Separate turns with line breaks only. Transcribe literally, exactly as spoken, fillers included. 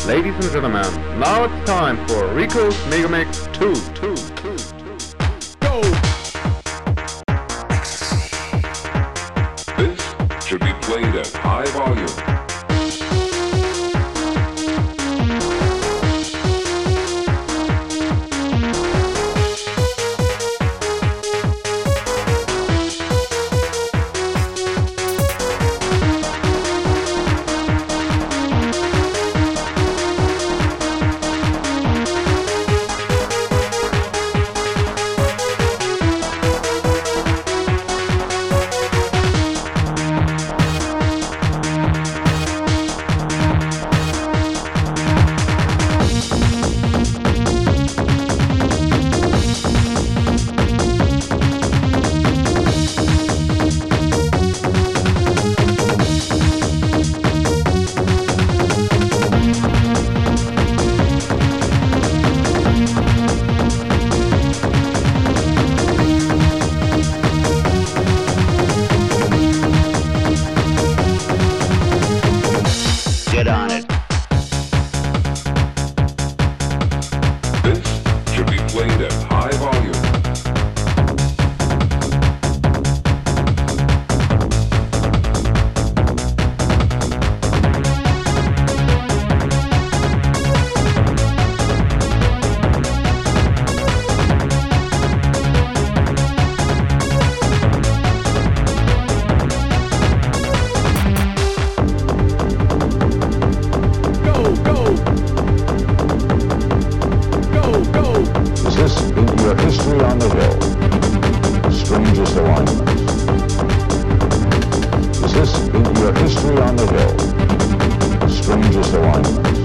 Ladies and gentlemen, now it's time for Rico's Megamix two. two, two, two. Go!
This should be played at high volume.
Get on it.
This should be played at high volume.
Is this into your history on the hill? Strangest alignment. Is this into your history on the hill? Strangest alignment.